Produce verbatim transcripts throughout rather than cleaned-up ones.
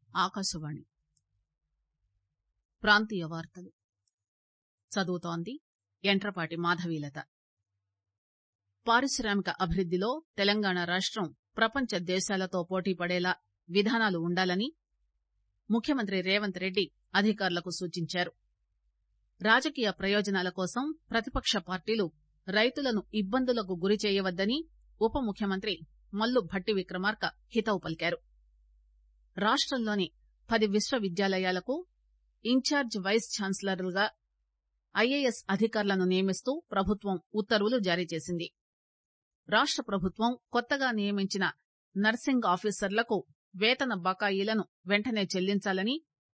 ఆకాశవాణి ప్రాంతీయ వార్తలు చదువుతోంది యంట్రపాటి మాధవీలత. పారిశ్రామిక అభివృద్దిలో తెలంగాణ రాష్టం ప్రపంచ దేశాలతో పోటీపడేలా విధానాలు ఉండాలని ముఖ్యమంత్రి రేవంత్ రెడ్డి అధికారులకు సూచించారు. రాజకీయ ప్రయోజనాల కోసం ప్రతిపక్ష పార్టీలు రైతులను ఇబ్బందులకు గురిచేయవద్దని ఉప ముఖ్యమంత్రి మల్లు భట్టి విక్రమార్క హితవు పలికారు. రాష్టంలోని పది విశ్వవిద్యాలయాలకు ఇన్ఛార్జ్ వైస్ ఛాన్సలర్లుగా ఐఏఎస్ అధికారులను నియమిస్తూ ప్రభుత్వం ఉత్తర్వులు జారీ చేసింది. రాష్ట ప్రభుత్వం కొత్తగా నియమించిన నర్సింగ్ ఆఫీసర్లకు వేతన బకాయిలను వెంటనే చెల్లించాలని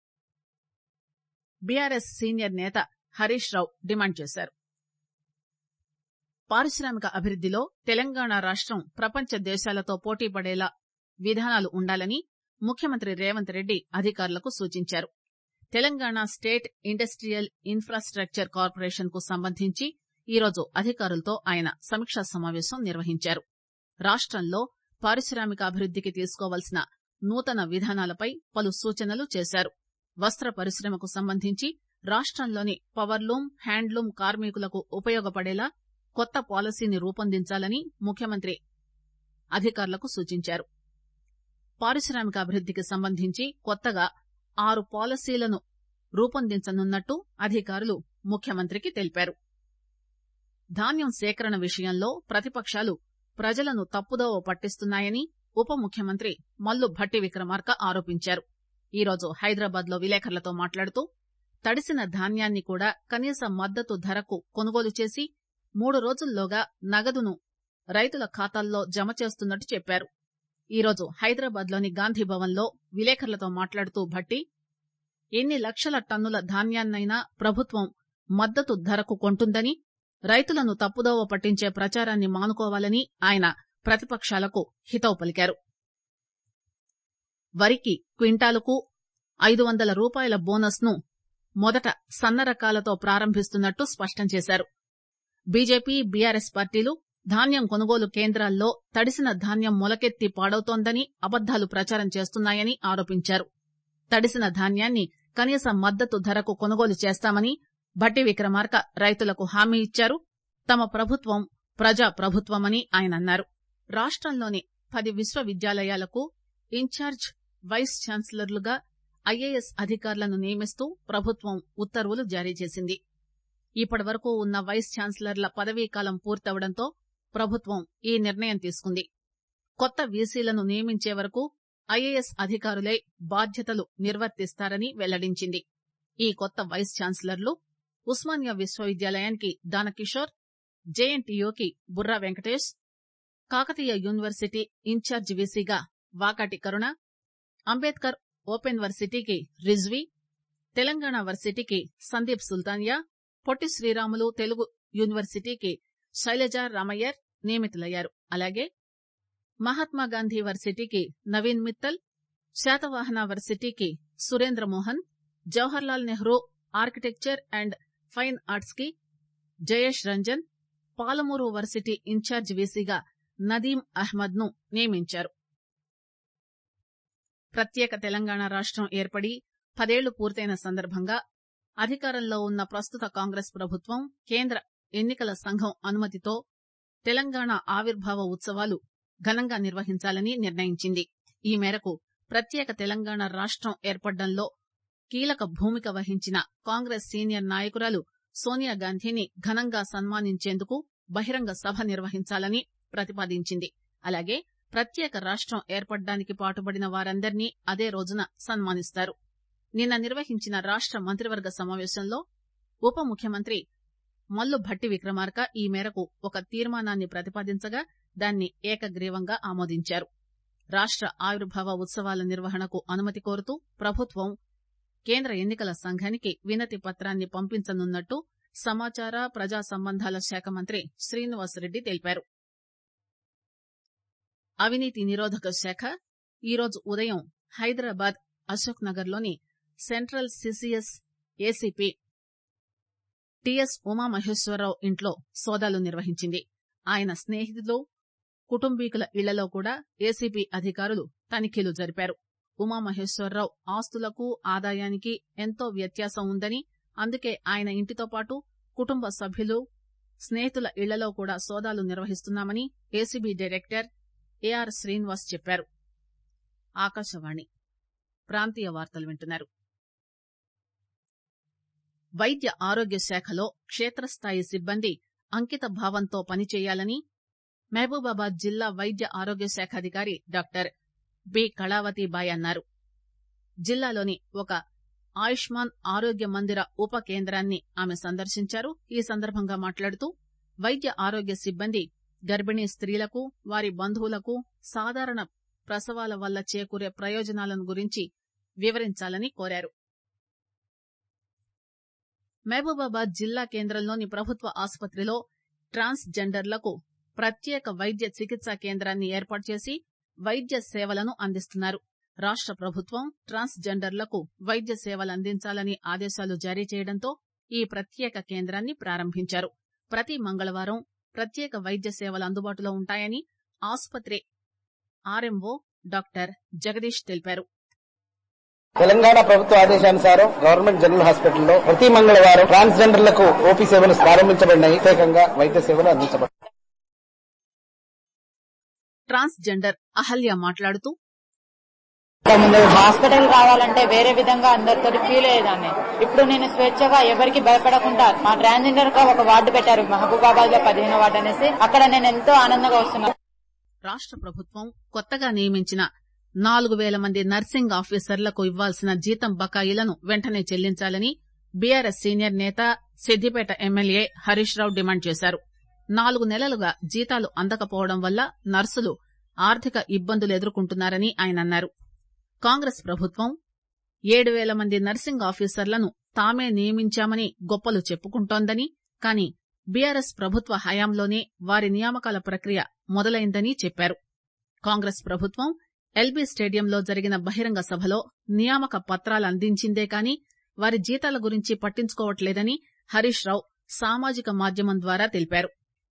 బీఆర్ఎస్ సీనియర్ నేత హరీష్ రావు డిమాండ్ చేశారు. పారిశ్రామిక అభివృద్దిలో తెలంగాణ రాష్టం ప్రపంచ దేశాలతో పోటీపడేలా విధానాలు ఉండాలని ముఖ్యమంత్రి రేవంత్ రెడ్డి అధికారులకు సూచించారు. Telangana state industrial infrastructure corporation కు సంబంధించి ఈరోజు అధికారులతో ఆయన సమీక్షా సమావేశం నిర్వహించారు. రాష్టంలో పారిశ్రామిక అభివృద్దికి తీసుకోవాల్సిన నూతన విధానాలపై పలు సూచనలు చేశారు. వస్త్ర పరిశ్రమకు సంబంధించి రాష్టంలోని పవర్లూమ్, హ్యాండ్లూమ్ కార్మికులకు ఉపయోగపడేలా కొత్త పాలసీని రూపొందించాలని ముఖ్యమంత్రి అధికారులకు సూచించారు. పారిశ్రామిక అభివృద్దికి సంబంధించి కొత్తగా ఆరు పాలసీలను రూపొందించనున్నట్టు అధికారులు ముఖ్యమంత్రికి తెలిపారు. ధాన్యం సేకరణ విషయంలో ప్రతిపక్షాలు ప్రజలను తప్పుదోవ పట్టిస్తున్నాయని ఉప ముఖ్యమంత్రి మల్లు భట్టి విక్రమార్క ఆరోపించారు. ఈరోజు హైదరాబాద్ లో విలేకరులతో మాట్లాడుతూ తడిసిన ధాన్యాన్ని కూడా కనీస మద్దతు ధరకు కొనుగోలు చేసి మూడు రోజుల్లోగా నగదును రైతుల ఖాతాల్లో జమ చేస్తున్నట్టు చెప్పారు. ఈరోజు హైదరాబాద్ లోని గాంధీభవన్ లో విలేకరులతో మాట్లాడుతూ భట్టి ఎన్ని లక్షల టన్నుల ధాన్యాన్నైనా ప్రభుత్వం మద్దతు ధరకు కొంటుందని, రైతులను తప్పుదోవ పట్టించే ప్రచారాన్ని మానుకోవాలని ఆయన ప్రతిపక్షాలకు హితవు పలికారు. వరికి క్వింటాలుకు ఐదు వందల రూపాయల బోనస్ ను మొదట సన్న రకాలతో ప్రారంభిస్తున్నట్టు స్పష్టం చేశారు. బీజేపీ, బీఆర్ఎస్ పార్టీలు ధాన్యం కొనుగోలు కేంద్రాల్లో తడిసిన ధాన్యం మొలకెత్తి పాడవుతోందని అబద్దాలు ప్రచారం చేస్తున్నాయని ఆరోపించారు. తడిసిన ధాన్యాన్ని కనీస మద్దతు ధరకు కొనుగోలు చేస్తామని భట్టి విక్రమార్క రైతులకు హామీ ఇచ్చారు. తమ ప్రభుత్వం ప్రజా ప్రభుత్వమని ఆయన అన్నారు. రాష్టంలోని పది విశ్వవిద్యాలయాలకు ఇన్ఛార్జ్ వైస్ ఛాన్సలర్లుగా ఐఏఎస్ అధికారులను నియమిస్తూ ప్రభుత్వం ఉత్తర్వులు జారీ చేసింది. ఇప్పటి వరకు ఉన్న వైస్ ఛాన్సలర్ల పదవీకాలం పూర్తవడంతో ప్రభుత్వం ఈ నిర్ణయం తీసుకుంది. కొత్త వీసీలను నియమించే వరకు ఐఏఎస్ అధికారులే బాధ్యతలు నిర్వర్తిస్తారని వెల్లడించింది. ఈ కొత్త వైస్ ఛాన్సలర్లు ఉస్మానియా విశ్వవిద్యాలయానికి దానకిషోర్, జేఎన్టీయూకి బుర్రా వెంకటేష్, కాకతీయ యూనివర్సిటీ ఇన్ఛార్జ్ వీసీగా వాకాటి కరుణ, అంబేద్కర్ ఓపెన్ వర్సిటీకి రిజ్వీ, తెలంగాణ వర్సిటీకి సందీప్ సుల్తానియా, పొట్టి శ్రీరాములు తెలుగు యూనివర్సిటీకి శైలజా రామయ్యర్ నియమితులయ్యారు. అలాగే మహాత్మాగాంధీ వర్సిటీకి నవీన్ మిత్తల్, శాతవాహన వర్సిటీకి Surendra Mohan, Jawaharlal Nehru architecture and fine arts కి జయేష్ రంజన్, పాలమూరు వర్సిటీ ఇన్ఛార్జ్ వీసీగా నదీం అహ్మద్ ను నియమించారు. ప్రత్యేక తెలంగాణ రాష్టం ఏర్పడి పదేళ్లు పూర్తయిన సందర్భంగా అధికారంలో ఉన్న ప్రస్తుత కాంగ్రెస్ ప్రభుత్వం కేంద్ర ఎన్నికల సంఘం అనుమతితో తెలంగాణ ఆవిర్భావ ఉత్సవాలు ఘనంగా నిర్వహించాలని నిర్ణయించింది. ఈ మేరకు ప్రత్యేక తెలంగాణ రాష్టం ఏర్పడడంలో కీలక భూమిక వహించిన కాంగ్రెస్ సీనియర్ నాయకురాలు సోనియాగాంధీని ఘనంగా సన్మానించేందుకు బహిరంగ సభ నిర్వహించాలని ప్రతిపాదించింది. అలాగే ప్రత్యేక రాష్టం ఏర్పడడానికి పాటుపడిన వారందరినీ అదే రోజున సన్మానిస్తారు. నిన్న నిర్వహించిన రాష్ట మంత్రివర్గ సమావేశంలో ఉప ముఖ్యమంత్రి మల్లు భట్టి విక్రమార్క ఈ మేరకు ఒక తీర్మానాన్ని ప్రతిపాదించగా దాన్ని ఏకగ్రీవంగా ఆమోదించారు. రాష్ట ఆవిర్భావ ఉత్సవాల నిర్వహణకు అనుమతి కోరుతూ ప్రభుత్వం కేంద్ర ఎన్నికల సంఘానికి వినతి పత్రాన్ని పంపించనున్నట్టు సమాచార ప్రజా సంబంధాల శాఖ మంత్రి శ్రీనివాసరెడ్డి తెలిపారు. అవినీతి నిరోధక శాఖ ఈరోజు ఉదయం హైదరాబాద్ అశోక్ నగర్ లోని central CCS ACP TS Umamaheswara Rao ఇంట్లో సోదాలు నిర్వహించింది. ఆయన స్నేహితులు, కుటుంబీకుల ఇళ్లలో కూడా ఏసీబీ అధికారులు తనిఖీలు జరిపారు. ఉమామహేశ్వరరావు ఆస్తులకు ఆదాయానికి ఎంతో వ్యత్యాసం ఉందని, అందుకే ఆయన ఇంటితో పాటు కుటుంబ సభ్యులు, స్నేహితుల ఇళ్లలో కూడా సోదాలు నిర్వహిస్తున్నామని ఏసీబీ డైరెక్టర్ ఏఆర్ శ్రీనివాస్ చెప్పారు. ఆకాశవాణి ప్రాంతీయ వార్తలు వింటున్నారు. వైద్య ఆరోగ్య శాఖలో క్షేత్రస్థాయి సిబ్బంది అంకిత భావంతో పనిచేయాలని మహబూబాబాద్ జిల్లా వైద్య ఆరోగ్య శాఖ అధికారి డాక్టర్ బి కళావతిబాయ్ అన్నారు. జిల్లాలోని ఒక ఆయుష్మాన్ ఆరోగ్య మందిర ఉప కేంద్రాన్ని ఆమె సందర్శించారు. ఈ సందర్భంగా మాట్లాడుతూ వైద్య ఆరోగ్య సిబ్బంది గర్భిణీ స్త్రీలకు, వారి బంధువులకు సాధారణ ప్రసవాల వల్ల చేకూరే ప్రయోజనాలను గురించి వివరించాలని కోరారు. మహబూబాబాద్ జిల్లా కేంద్రంలోని ప్రభుత్వ ఆసుపత్రిలో ట్రాన్స్ జెండర్లకు ప్రత్యేక వైద్య చికిత్సా కేంద్రాన్ని ఏర్పాటు చేసి వైద్య సేవలను అందిస్తున్నారు. రాష్ట ప్రభుత్వం ట్రాన్స్ జెండర్లకు వైద్య సేవలు అందించాలని ఆదేశాలు జారీ చేయడంతో ఈ ప్రత్యేక కేంద్రాన్ని ప్రారంభించారు. ప్రతి మంగళవారం ప్రత్యేక వైద్య సేవలు అందుబాటులో ఉంటాయని ఆసుపత్రి ఆర్ఎంఓ డాక్టర్ జగదీష్ తెలిపారు. తెలంగాణ ప్రభుత్వ ఆదేశానుసారం గవర్నమెంట్ జనరల్ హాస్పిటల్లో ప్రతి మంగళవారం ట్రాన్స్జెండర్లకు ఓపీ సేవలు ప్రారంభించబడినాయి. ప్రత్యేకంగా వైద్య సేవలు అందించబడ్డాయి. ట్రాన్స్జెండర్ అహల్య మాట్లాడుతూ హాస్పిటల్ రావాలంటే వేరే విధంగా అందరితో ఫీల్ అయ్యేదాన్ని. ఇప్పుడు నేను స్వేచ్ఛగా ఎవరికి భయపడకుండా మా ట్రాన్స్జెండర్ గా ఒక వార్డు పెట్టారు మహబూబాబాద్ లో పదిహేను వార్డు అనేసి. అక్కడ నేను ఎంతో ఆనందంగా వస్తున్నాను. రాష్ట ప్రభుత్వం కొత్తగా నియమించిన నాలుగు వేల మంది నర్సింగ్ ఆఫీసర్లకు ఇవ్వాల్సిన జీతం బకాయిలను వెంటనే చెల్లించాలని బీఆర్ఎస్ సీనియర్ నేత సిద్దిపేట ఎమ్మెల్యే హరీష్ రావు డిమాండ్ చేశారు. నాలుగు నెలలుగా జీతాలు అందకపోవడం వల్ల నర్సులు ఆర్థిక ఇబ్బందులు ఎదుర్కొంటున్నారని ఆయన అన్నారు. కాంగ్రెస్ ప్రభుత్వం ఏడు వేల మంది నర్సింగ్ ఆఫీసర్లను తామే నియమించామని గొప్పలు చెప్పుకుంటోందని, కానీ బీఆర్ఎస్ ప్రభుత్వ హయాంలోనే వారి నియామకాల ప్రక్రియ మొదలైందని చెప్పారు. కాంగ్రెస్ ప్రభుత్వం ఎల్బీ స్టేడియంలో జరిగిన బహిరంగ సభలో నియామక పత్రాలు అందించిందే కాని వారి జీతాల గురించి పట్టించుకోవట్లేదని హరీష్ రావు సామాజిక మాధ్యమం ద్వారా తెలిపారు.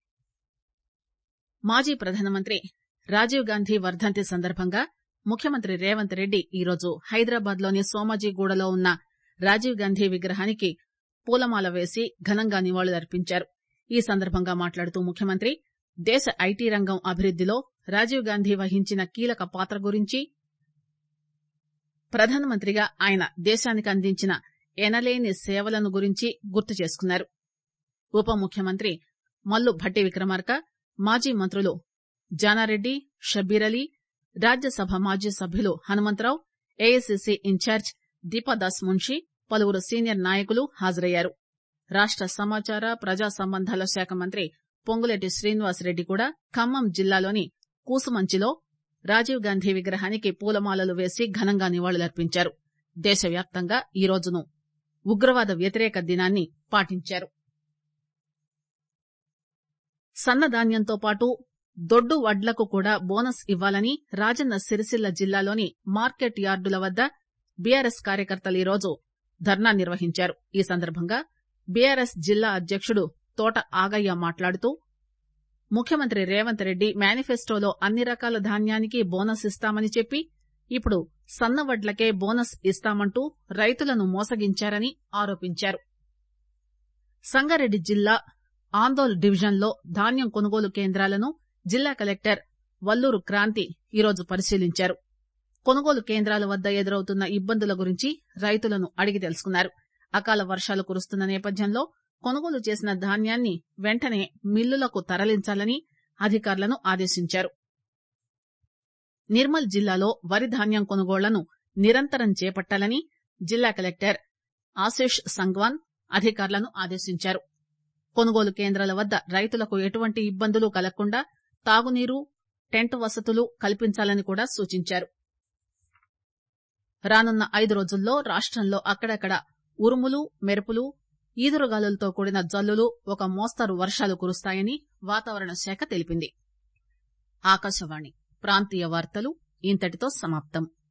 మాజీ ప్రధానమంత్రి రాజీవ్ గాంధీ వర్దంతి సందర్భంగా ముఖ్యమంత్రి రేవంత్ రెడ్డి ఈరోజు హైదరాబాద్ లోని సోమాజిగూడలో ఉన్న రాజీవ్ గాంధీ విగ్రహానికి పూలమాల వేసి ఘనంగా నివాళులర్పించారు. ఈ సందర్భంగా మాట్లాడుతూ ముఖ్యమంత్రి దేశ ఐటీ రంగం అభివృద్దిలో రాజీవ్ గాంధీ వహించిన కీలక పాత్ర గురించి, ప్రధానమంత్రిగా ఆయన దేశానికి అందించిన ఎనలేని సేవలను గురించి గుర్తు చేసుకున్నారు. ఉప ముఖ్యమంత్రి మల్లు భట్టి విక్రమార్క, మాజీ మంత్రులు జానారెడ్డి, షబ్బీర్ అలీ, రాజ్యసభ మాజీ సభ్యులు హనుమంతరావు, ఏఐసీసీ ఇన్ఛార్జ్ దీపాదాస్ మున్షీ, పలువురు సీనియర్ నాయకులు హాజరయ్యారు. రాష్ట సమాచార ప్రజా సంబంధాల శాఖ మంత్రి పొంగులేటి శ్రీనివాసరెడ్డి కూడా ఖమ్మం జిల్లాలోని కూసుమంచిలో రాజీవ్ గాంధీ విగ్రహానికి పూలమాలలు వేసి ఘనంగా నివాళులర్పించారు. దేశవ్యాప్తంగా ఈ రోజును ఉగ్రవాద వ్యతిరేక దినాన్ని పాటించారు. సన్నధాన్యంతో పాటు దొడ్డు వడ్లకు కూడా బోనస్ ఇవ్వాలని రాజన్న సిరిసిల్ల జిల్లాలోని మార్కెట్ యార్డుల వద్ద బీఆర్ఎస్ కార్యకర్తలు ఈరోజు ధర్నా నిర్వహించారు. ఈ సందర్భంగా బీఆర్ఎస్ జిల్లా అధ్యకుడు తోట ఆగయ్య మాట్లాడుతూ ముఖ్యమంత్రి రేవంత్ రెడ్డి మేనిఫెస్టోలో అన్ని రకాల ధాన్యానికి బోనస్ ఇస్తామని చెప్పి ఇప్పుడు సన్నవడ్లకే బోనస్ ఇస్తామంటూ రైతులను మోసగించారని ఆరోపించారు. సంగారెడ్డి జిల్లా ఆందోళ్ డివిజన్లో ధాన్యం కొనుగోలు కేంద్రాలను జిల్లా కలెక్టర్ వల్లూరు క్రాంతి ఈరోజు పరిశీలించారు. కొనుగోలు కేంద్రాల వద్ద ఎదురవుతున్న ఇబ్బందుల గురించి రైతులను అడిగి తెలుసుకున్నారు. అకాల వర్షాలు కురుస్తున్న నేపథ్యంలో కొనుగోలు చేసిన ధాన్యాన్ని వెంటనే మిల్లులకు తరలించాలని అధికారులను ఆదేశించారు. నిర్మల్ జిల్లాలో వరి ధాన్యం కొనుగోళ్లను నిరంతరం చేపట్టాలని జిల్లా కలెక్టర్ ఆశిష్ సంగ్వాన్ అధికారులను ఆదేశించారు. కొనుగోలు కేంద్రాల వద్ద రైతులకు ఎటువంటి ఇబ్బందులు కలగకుండా తాగునీరు, టెంట్ వసతులు కల్పించాలని కూడా సూచించారు. రానున్న ఐదు రోజుల్లో రాష్టంలో అక్కడక్కడ ఉరుములు, మెరుపులు, ఈదురుగాలులతో కూడిన జల్లులు, ఒక మోస్తరు వర్షాలు కురుస్తాయని వాతావరణ శాఖ తెలిపింది. ఆకాశవాణి ప్రాంతీయ వార్తలు ఇంతటితో సమాప్తం.